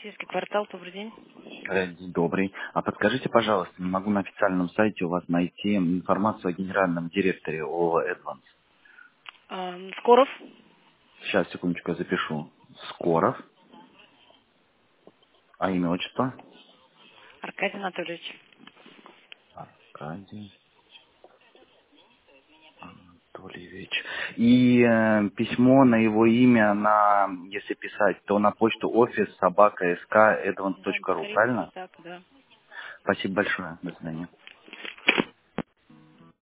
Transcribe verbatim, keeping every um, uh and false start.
Российский квартал, добрый день. Э, День добрый. А подскажите, пожалуйста, не могу на официальном сайте у вас найти информацию о генеральном директоре ООО «Эдванс». А, Скоров Сейчас, секундочку, я запишу. Скоров. А имя, отчество? Аркадий Анатольевич. Аркадий Анатольевич. И э, письмо на его имя, на, если писать, то на почту офис собака sk edvans Да, точка ру, скорее всего правильно? так, да. Спасибо большое. До свидания.